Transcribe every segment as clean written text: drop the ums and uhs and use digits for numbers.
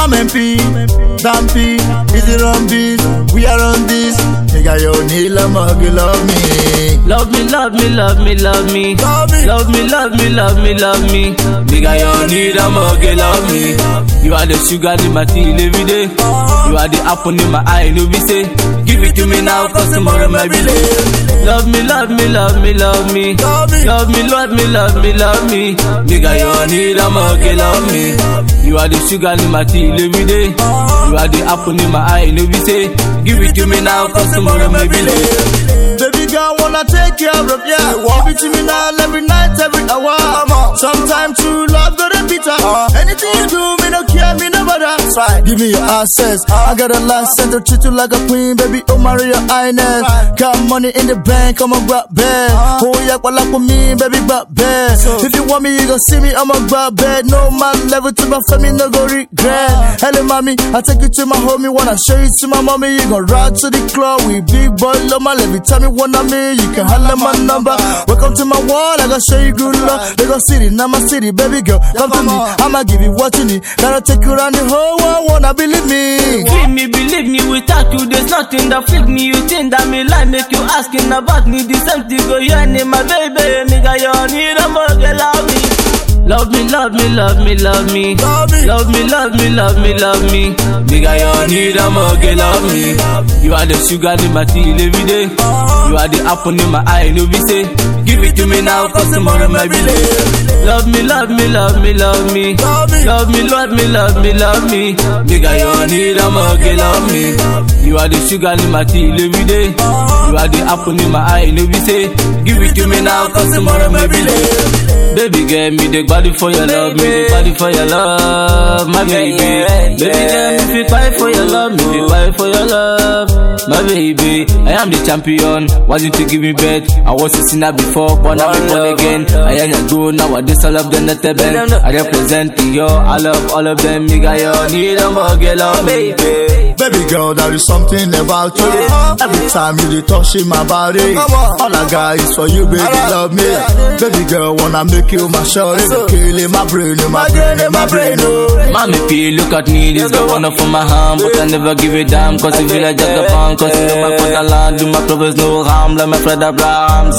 I'm MP, Dampy, easy run beat, we are on this. Nigga, you need love me, love me. Love me, love me, love me, love me. Love me, love me, love me, love me. Nigga, you need a mug, love me. You are the sugar in my tea every day. You are the apple in my eye, no be say. Give it to me now, cause tomorrow might be late. Love me, love me, love me, love me. Love me, love me, love me, love me. Nigga, you need a mug, love me. You are the sugar in my tea every day. You are the apple in my eye, no be say. Give it to me now, cause tomorrow might be late. Baby girl, wanna take care of ya. Give it to me now, every night, every hour. Sometimes true love gonna bitter. Anything you do, me no care, me no bother. Give me your access. I got a license to treat you like a queen, baby. Oh, marry your highness. Got money in the bank, I'm a grab bed. Oh, yeah, what like for me, baby, grab bed. If you want me, you gon' see me, I'm a grab bed. No man level to my family, no go regret. Hello, mommy, I take you to my homie, wanna show you to my mommy. You gon' ride to the club with big boy, love my every time you wanna me, you can holler my number. Welcome to my wall, I gotta show you good love. They go city, now my city, baby girl, come to me. I'ma give you what you need. Gotta take you around the whole world, wanna believe me. Believe me, without you, there's nothing that freak me. You think that me like make you asking about me. The same thing go your name, my baby. Nigga, you need a mug, love me. Love me, love me, love me, love me. Love me, love me, love me, love me. Nigga, you need a mug, love me. You are the sugar in my tea every day. You are the apple in my eye, no be say. Give it to me now, cause tomorrow might be late. Love me, love me, love me, love me. Love me, love me, love me, love me. Nigga, you need a mug, love me. You are the sugar in my tea every day. You are the apple in my eye, no be say. Give it to me now, cause tomorrow might be late. Baby girl, me the body for your love, me the body for your love, my baby. Baby girl, me feel quiet for your love, me feel quiet for your love, my baby. I am the champion, wanting to give me bed. I was a sinner before, but now I'm born again. I am a grown nowadays, all of them not a band. I represent you, I love all of them. Nigga, you need a mug, love baby. Baby girl, there is something about you. Every time you touch in my body, all I got is for you, baby, love me. Baby girl, wanna make you my shorty, killing my brain, my brain, my brain. Mommy P, look at me, this girl wanna for my hand, but I never give a damn, cause you feel like Jagaban, cause you know my fatherland, do my brothers no harm, like my friend Abraham.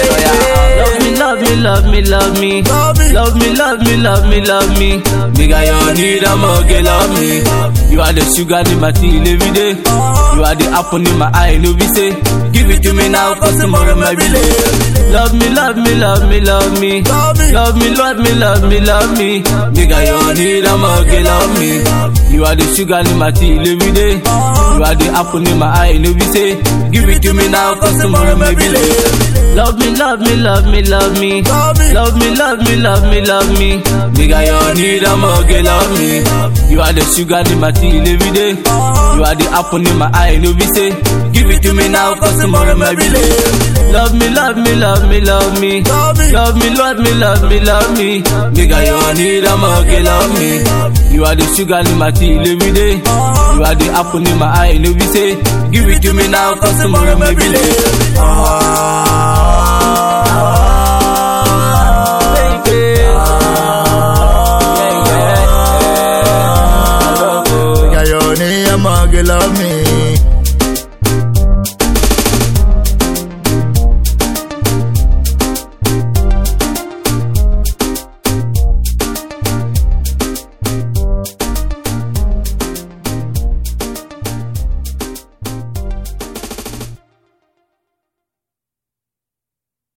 Love me, love me, love me, love me. Love me, love me, love me, love me. Nigga, you need a mug, love me. You are the sugar in my tea every day. You are the apple in my eye, no be say. Give it to me now, cause tomorrow might be late. Love me, love me, love me, love me. Love me, love me, love me, love me. Nigga, you need a mug, love me. You are the sugar in my tea every day. You are the apple in my eye, no be say. Give it to me now, cause tomorrow might be late. Love me, love me, love me, love me. Love me, love me, love me, love me. Nigga, you need a mug, love me. You are the sugar in my tea every day. You are the apple in my eye, no be say. Give it to me now, cause tomorrow might be late. Love me, love me, love me, love me. Love me, love me, love me, love me. Nigga, you need a mug, love me. You are the sugar in my tea every day. You are the apple in my eye, no be say. Give it to me now, cause tomorrow might be late.